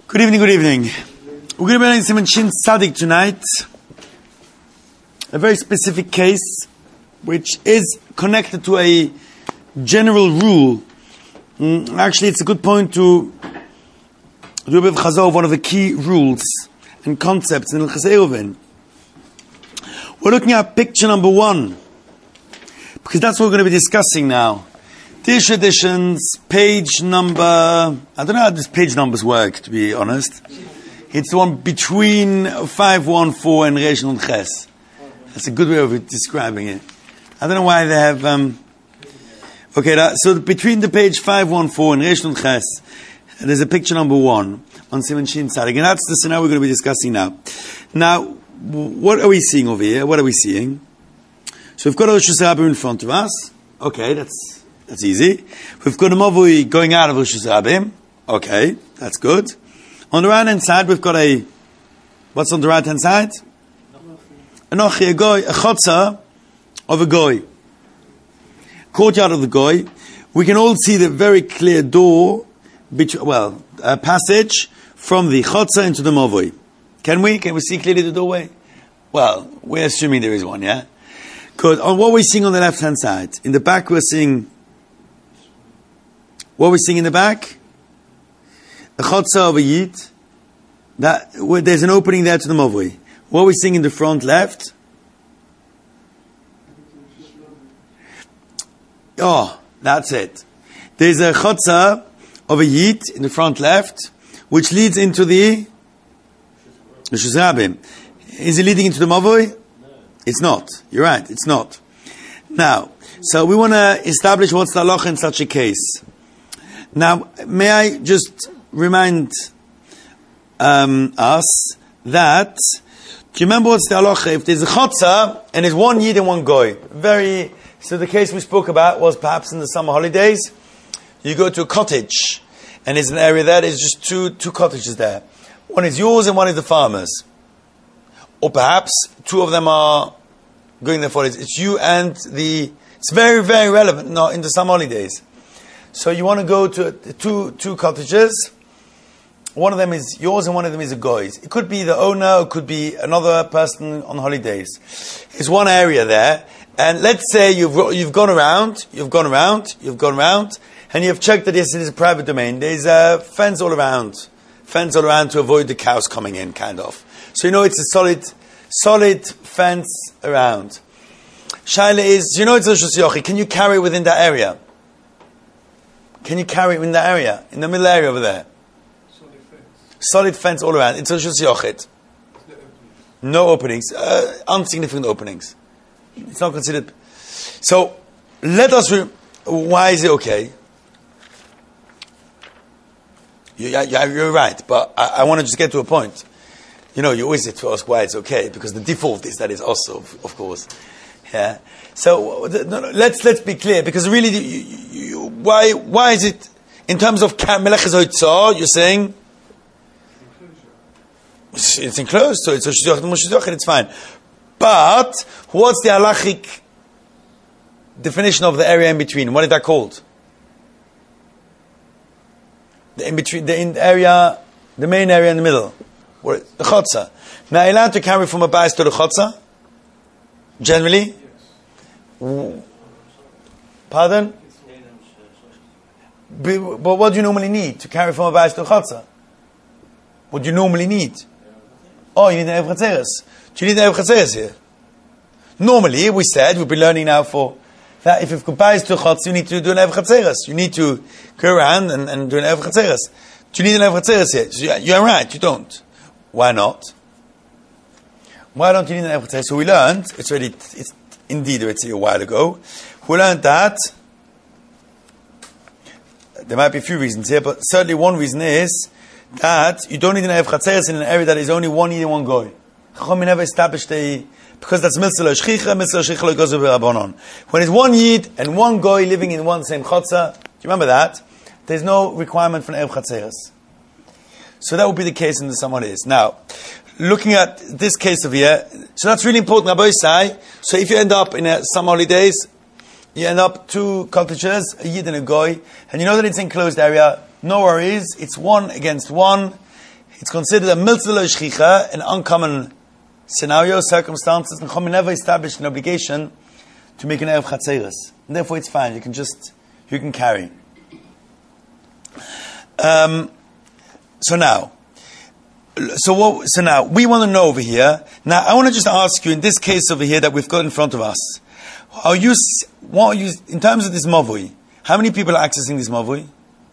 Good evening, good evening. We're going to be learning Siman Shin Tzadik tonight. A very specific case, which is connected to a general rule. Actually, it's a good point to do a bit of chazor of one of the key rules and concepts in Hilchos Eruvin. We're looking at picture number 1, because that's what we're going to be discussing now. Dish editions, page number... I don't know how these page numbers work, to be honest. It's the one between 514 and Reish Nun Ches. That's a good way of describing it. I don't know why they have... so between the page 514 and Reish Nun Ches, there's a picture number 1 on Siman Shin Tzadik. And that's the scenario we're going to be discussing now. Now, what are we seeing over here? What are we seeing? So we've got Rosh Hashanah in front of us. Okay, that's easy. We've got a Mavui going out of Rosh Hashanah. Okay, that's good. On the right hand side, we've got what's on the right hand side? Anochi, a goy, a chotza of a goy. Courtyard of the goy. We can all see the very clear door, a passage from the chotza into the Mavui. Can we? Can we see clearly the doorway? Well, we're assuming there is one, yeah? Good. On what we're seeing on the left hand side. In the back we're seeing... What we're seeing in the back? A chotza of a yid. There's an opening there to the Mavui. What we're seeing in the front left? Oh, that's it. There's a chotza of a yid in the front left, which leads into the Rosh Hashanah. Is it leading into the Mavui? No. It's not. You're right, it's not. Now, so we want to establish what's the halacha in such a case. Now, may I just remind us that, do you remember what's the halacha? If there's a chotza and there's one yid and one goy, so the case we spoke about was perhaps in the summer holidays, you go to a cottage and there's an area there, there's just two cottages there. One is yours and one is the farmer's. Or perhaps two of them are going there for it. It's you and it's very, very relevant in the summer holidays. So you want to go to two cottages. One of them is yours and one of them is a goy's. It could be the owner, it could be another person on holidays. It's one area there. And let's say you've gone around, and you've checked that yes, it is a private domain. There's a fence all around to avoid the cows coming in, kind of. So you know it's a solid fence around. Shaila is, it's Rosh Hashanah. Can you carry it within that area? Can you carry it in that area? In the middle area over there? Solid fence all around. It's Rosh Hashanah. No openings. Insignificant openings. It's not considered. So, let us... why is it okay? You're right, but I want to just get to a point. You always say to us why it's okay, because the default is that it's also, of course. Yeah. So let's be clear, because really, why is it in terms of melech zotzah? You're saying it's enclosed, so it's fine. But what's the halachic definition of the area in between? What is that called? The in between, the main area in the middle. The chotza. Now, are you allowed to carry from a bais to the chotza? Generally? Yes. Pardon? But what do you normally need to carry from a bais to a chotza? What do you normally need? Oh, you need an Erev Chatzeres. Do you need an Erev Chatzeres here? Normally, we said, we'll be learning now for that if you've got bais to a chotza, you need to do an Erev Chatzeres. You need to go around and do an Erev Chatzeres. Do you need an Erev Chatzeres here? So you're right, you don't. Why not? Why don't you need an Erev Chatzeres? So we learned, it's indeed a while ago, we learned that there might be a few reasons here, but certainly one reason is that you don't need an Erev Chatzeres in an area that is only one yid and one goy. Chacham never established because that's mitzvah lo shchicha lo gozu b'rabbanon. When it's one yid and one goy living in one same chotza, do you remember that? There's no requirement for an Erev Chatzeres. So that would be the case in the summer holidays. Now, looking at this case over here, so that's really important, Rabbi Isai. So if you end up in summer holidays, you end up two cottages, a yid and a goy, and you know that it's an enclosed area, no worries, it's one against one, It's considered a miltzah shchicha, an uncommon scenario, circumstances, and Chachamim never established an obligation to make an erev chatzeres. And therefore it's fine, you can carry. So now we want to know over here. Now I want to just ask you in this case over here that we've got in front of us. In terms of this mavui? How many people are accessing this mavui?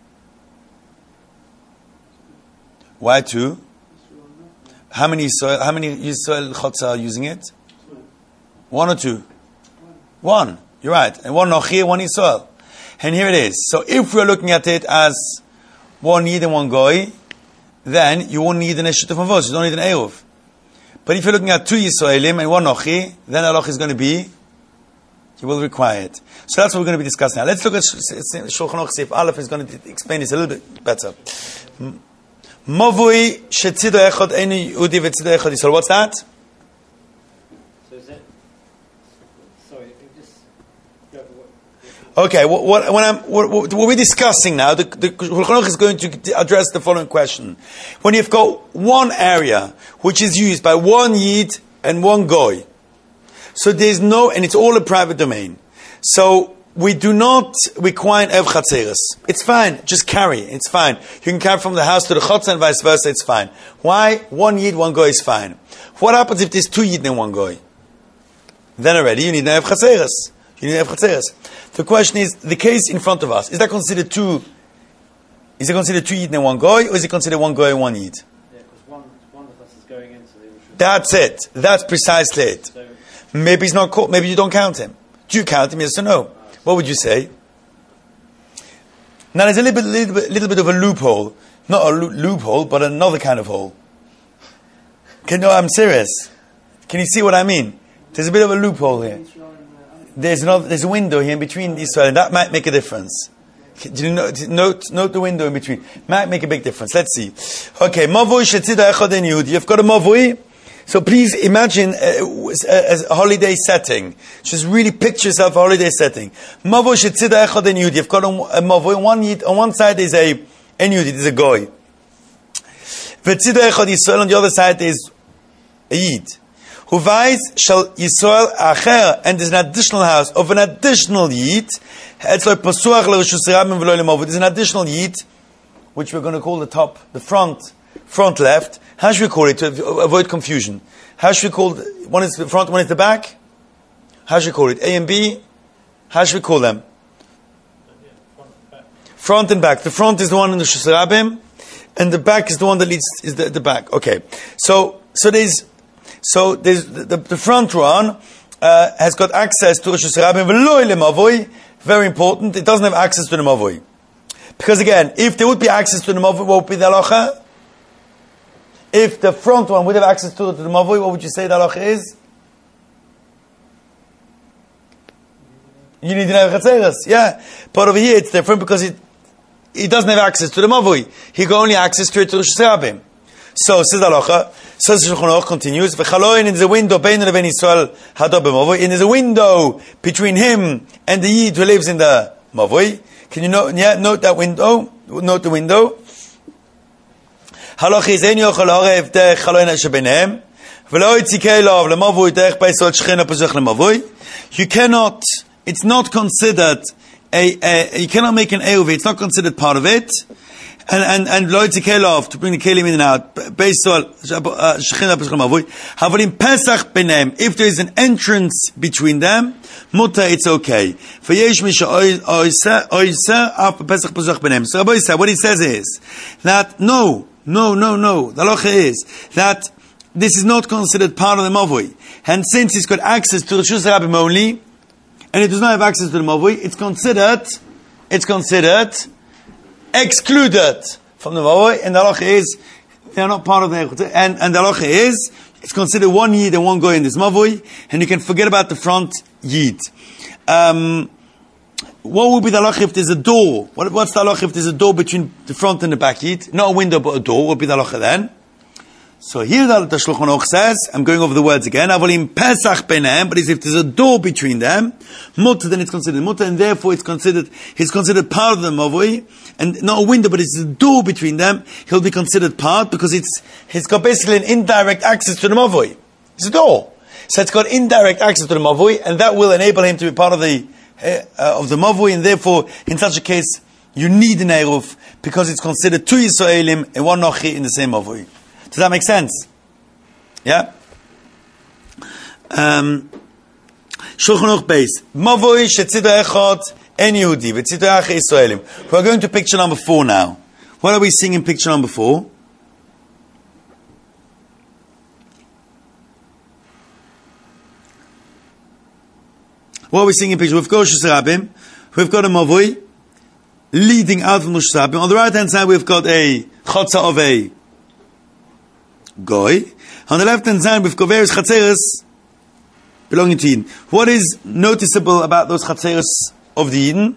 Why two? How many Yisrael Chotza are using it? One or two? One. You're right. And one Nochi, one Yisrael. And here it is. So if we're looking at it as one Yid and one Goy, then you won't need an Eshut of Mavos. You don't need an Eruv. But if you're looking at two Yisraelim and one Nochi, then Allah is going to be, you will require it. So that's what we're going to be discussing now. Let's look at Shulchan Aruch Seif Aleph is going to explain this a little bit better. Mavui shetzido echad eni Yehudi v'tzido echad Yisrael. What's that? So is it? Sorry, just okay. What we're discussing now, the Shulchan Aruch is going to address the following question: when you've got one area which is used by one Yid and one Goy, so there's no, and it's all a private domain. So we do not require erev chatzeres. It's fine. Just carry. It's fine. You can carry from the house to the chotzer and vice versa. It's fine. Why? One Yid, one Goy is fine. What happens if there's two Yid and one Goy? Then already you need erev chatzeres. You need erev chatzeres. The question is, the case in front of us, is that considered two? Is it considered two Yid and one Goy, or is it considered one Goy and one Yid? Yeah, because one of us is going into the Rishon. That's it. That's precisely it. So, maybe he's not caught. Maybe you don't count him. Do you count him? Yes or no? What would you say? Now there's a little bit of a loophole. Not a loophole, but another kind of hole. I'm serious. Can you see what I mean? There's a bit of a loophole here. There's a window here in between Israel, and that might make a difference. Do you note the window in between? Might make a big difference. Let's see. Okay, Mavui shetzida echad en Yehudi. You've got a Mavui. So please imagine a holiday setting. Just really picture yourself a holiday setting. Mavui shetzida echad en Yehudi. You've got a Mavui. On one side is a Yehudi, there's a Goy. V'tzida echad Yisrael. On the other side is a Yid. Huvais shall Yisrael acher, and there's an additional house of an additional Yid. There's an additional Yid, which we're going to call the front left. How should we call it to avoid confusion? How should we call it? One is the front, one is the back. How should we call it? A and B. How should we call them? Front and back. The front is the one in the Rishus Rabim, and the back is the one that leads is the back. Okay. So there's the front one has got access to Rishus Rabim v'lo lemavui. Very important. It doesn't have access to the mavui, because again, if there would be access to the mavui, what would be the halacha? If the front one would have access to the mavui, what would you say the halacha is? You need to have chatzeres, yeah. But over here it's different because he doesn't have access to the mavui. He got only access to it to Rishus Rabim. So says the halacha. Says the Shulchan Aruch continues. V'chaloin in the window bein leben Yisrael hador b'mavui. And there's a window between him and the Yid who lives in the mavui. Can you note that window? Note the window. Halacha is ein yochel harev derech chaloin shebenehem v'lo yitzikei lov lemavui derech beisol shechina pezuch lemavui. You cannot. It's not considered you cannot make an eruv. It's not considered part of it. And lo yitzikei lov to bring the kelim in and out beisol shechina pezuch lemavui. Havalim pesach benehem. If there is an entrance between them, muta, it's okay. V'yesh misha oiser af pesach pezuch benehem. So Rabbi said, what he says is that no. The halacha is that this is not considered part of the mavui, and since he's got access to the Rishus Rabim only, and it does not have access to the mavui, it's considered excluded from the mavui, and the halacha is they are not part of the and the halacha is it's considered one Yid and one Goy in this mavui, and you can forget about the front Yid. What would be the halacha if there's a door? What's the halacha if there's a door between the front and the back Yid? Not a window, but a door. What would be the halacha then? So here the Shulchan Aruch says, I'm going over the words again, Avolim Pesach Benehem, but if there's a door between them, Mutter, then it's considered Mutter, and therefore he's considered part of the Mavui, and not a window, but it's a door between them, he'll be considered part, because he's got basically an indirect access to the Mavui. It's a door. So it's got indirect access to the Mavui, and that will enable him to be part of the Mavui, and therefore, in such a case, you need an Eruv, because it's considered two Yisraelim and one Nochi in the same Mavui. Does that make sense? Yeah? Shulchan Aruch Beis. Mavoi shetzidor echad en Yehudi, v'tzidor achar Yisraelim. We're going to picture number 4 now. What are we seeing in picture number 4? What are we seeing in picture? We've got Rosh Hashanah, we've got a Mavoi leading out from Rosh Hashanah. On the right hand side, we've got a Chotza of a Goy. On the left hand side, we've got various Chatzeres belonging to Eden. What is noticeable about those Chatzeres of the Eden?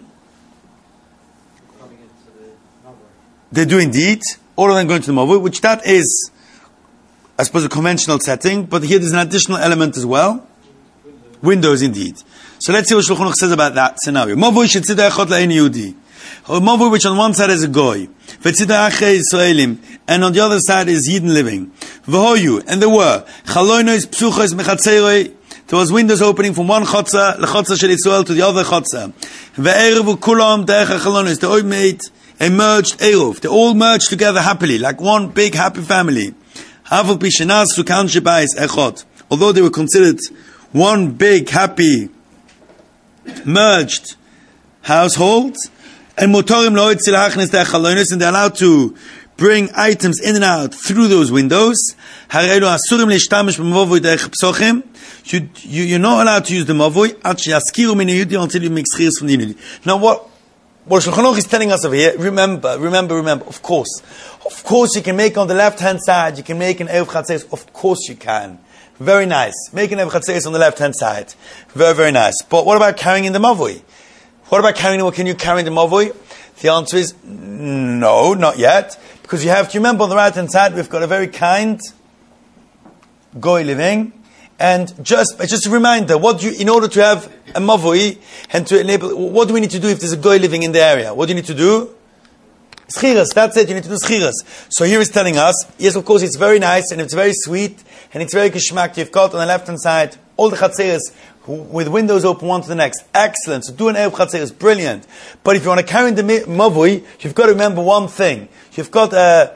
They do indeed. All of them going to the Mavui, which that is, I suppose, a conventional setting, but here there's an additional element as well. Windows indeed. So let's see what Shulchan Aruch says about that scenario. Mavui shetzidor echad la'en Yehudi. A Mavui which on one side is a Goy, v'tzidor achar Yisraelim, and on the other side is Yidden living. V'hoyu, and there were chalonos psuchos mechatzeroi. There was windows opening from one chotza lechotza shel Yisrael to the other chotza. Ve'erevu kulam derech hachalonos. They all made a merged eruv. They all merged together happily, like one big happy family. Havol pi shenasu kan shebayis echad. Although they were considered one big happy merged household. And motorim lo'etzil hachnes de'chalonos, and they're allowed to bring items in and out through those windows. Harelu asurim le'shtamish b'mavoi derech psochim. You're not allowed to use the mavoi yaskiru min Yehudi until you make schiras from the Yehudi. Now what Shulchan Aruch is telling us over here, remember, of course you can make on the left hand side, you can make an Eruv Chatzeres, of course you can. Very nice. Make an Eruv Chatzeres on the left hand side. Very, very nice. But what about carrying in the mavoi? What about carrying? What can you carry in the Mavoi? The answer is no, not yet, because you have to remember on the right hand side we've got a very kind Goy living, and just a reminder: in order to have a Mavoi and to enable, what do we need to do if there's a Goy living in the area? What do you need to do? Schiras. That's it. You need to do schiras. So here he's telling us, yes, of course, it's very nice and it's very sweet and it's very geschmack. You've got on the left hand side all the Chatzeres with windows open one to the next. Excellent. So do an Eruv Chatzeres, brilliant. But if you want to carry in the Mavui, you've got to remember one thing. You've got a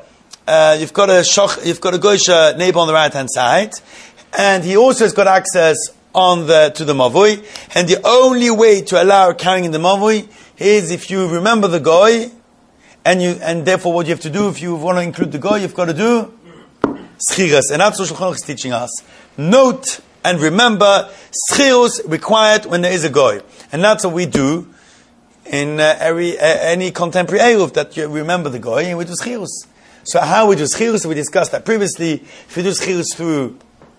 Goyish neighbor on the right hand side, and he also has got access to the Mavui. And the only way to allow carrying in the Mavui is if you remember the Goy, and therefore what you have to do if you want to include the Goy, you've got to do Schiras. And that's what Shulchan Aruch is teaching us. Note and remember, schiros required when there is a goy, and that's what we do in any contemporary eruv, that you remember the goy and we do schiros. So how we do schiros? We discussed that previously. If we do schiros through,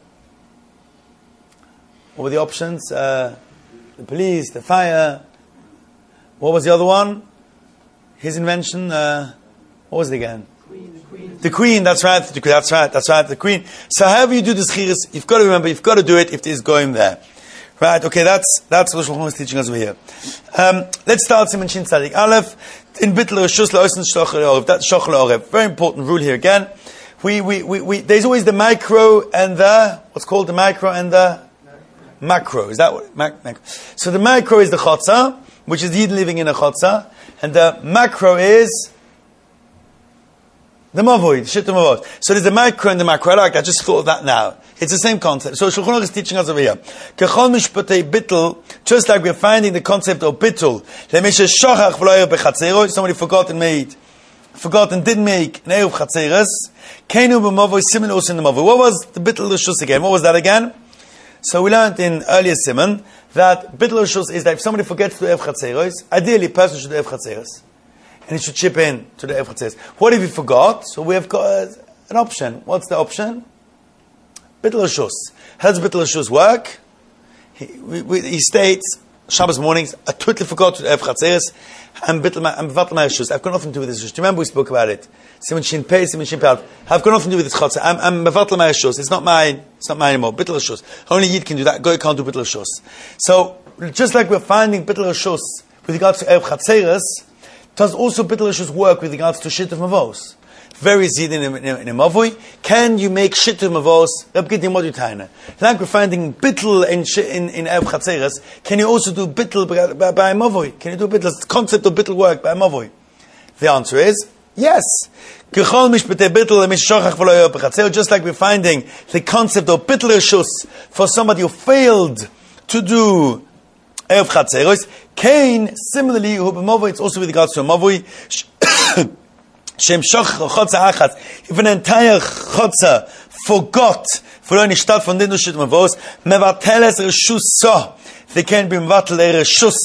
what were the options? The police, the fire. What was the other one? His invention. What was it again? The queen, that's right, the queen. So however you do the schiras, you've got to remember, you've got to do it if there's going there. Right, okay, that's what Shulchan Aruch is teaching us over here. Let's start Siman Shin Tzadik Aleph, in Bittul Reshus La'osin Shlochel Orev. That's Shlochel Orev. Very important rule here again. There's always the micro and the, what's called the micro and the macro. Is that what? Macro. So the micro is the chotza, which is Yid living in a chotza, and the macro is the Mavoi, the Shittim Mavot. So there's the micro and the macro. I just thought of that now. It's the same concept. So Shulchan Aruch is teaching us over here. Kechol mishpatei bittul, just like we're finding the concept of bittul. Lemishe shochach v'lo bechatzero, somebody forgot and didn't make an Eruv Chatzeres. Keinu b'Mavoi, similar also in the Mavoi. What was the bittul Reshus again? What was that again? So we learned in earlier Siman that bittul Reshus is that if somebody forgets to do Eruv Chatzeres, ideally a person should do Eruv Chatzeres, and he should chip in to the Eruv Chatzeres. What if he forgot? So we have got an option. What's the option? Bittul Reshus. How does Bittul Reshus work? He states, Shabbos mornings, I totally forgot to Erev Chatzeres. I'm Mevatel my Rishus. I've got nothing to do with this Rishus. Do you remember we spoke about it? Simon Shin Pei, Simon Shin Pei. I've got nothing to do with this Chatzah. I'm Mevatel my Rishus. It's not mine anymore. Bittul Rishus. Only Yid can do that. Goy can't do Bittul Rishus. So, just like we're finding Bittul Rishus with regards to Erev Chatzeres, does also Bittul Rishus work with regards to Shit of Mavos? Very easy in a Mavoi. Can you make Shit of Mavos? Like we're finding Bittul in Erev Chatzeres, can you also do Bittul by a Mavoi? Can you do Bittul? The concept of Bittul work by a Mavoi? The answer is yes. Just like we're finding the concept of Bittul Rishus for somebody who failed to do Erev Chatzeres, Cain, similarly, it's also with regards to a Mavoi. If an entire chotza forgot for only start from the Shit Mavos, Mevateles Reshus so they can be Mevatel Reshus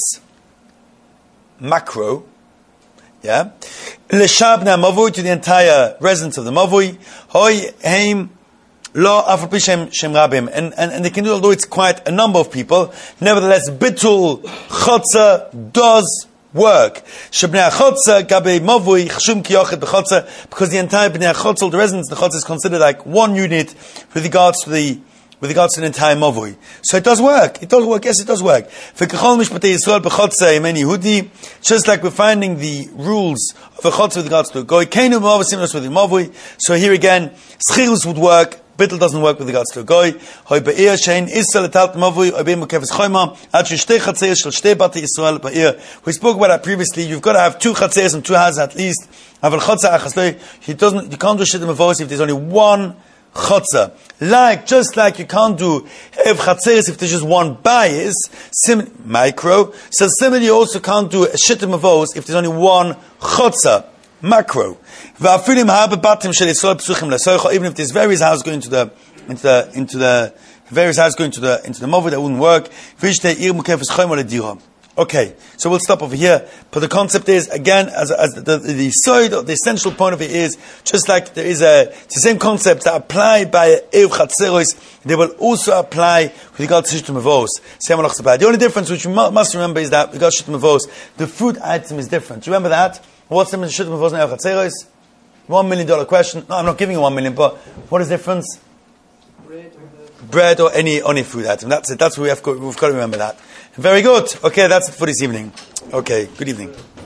macro, yeah. Leshabna Mavoi to the entire residence of the Mavoi. Hoy heim lo afal shem rabim, and they can do, although it's quite a number of people. Nevertheless, bitul chotza does work. Shebnei achotza gabe mavui chshum kiyochet bechotza, because the entire bnei achotza, the residence of the chotza, is considered like one unit with regards to the entire mavui. So it does work. It does work. Yes, it does work. V'kechol mishpatei Yisrael bechotza imen Yehudi, just like we're finding the rules of a chotza with regards to a goy. Keinu mavui similar with the mavui. So here again, schirus would work. Bittul doesn't work with regards to a goy. Hoy be'ir shein Israel etalt mavui oy be'im mukefes choyma ad shtei chatzeres shel shtei bati Yisrael be'ir. We spoke about that previously. You've got to have 2 chatzeres and 2 houses at least. Aval chotza achas you can't do shit mavos if there's only one chotza. Just like you can't do ev chatzeres if there's just one bayis, micro. So similarly, you also can't do a shit mavos if there's only one chotza. Macro. Even if there's various houses going into the Mavoi, that wouldn't work. Okay, so we'll stop over here. But the concept is, again, as the side, the essential point of it is, just like there is it's the same concepts that apply by Erev Chatzeros, they will also apply with regard to Shit Mavos. The only difference which you must remember is that with regard to Shit Mavos, the food item is different. Do you remember that? What's the difference between Shit Mavos and Erev Chatzeros? $1 million question. No, I'm not giving you 1 million, but what is the difference? Bread or any food item. That's it. That's what we've got to remember that. Very good. Okay, that's it for this evening. Okay, good evening.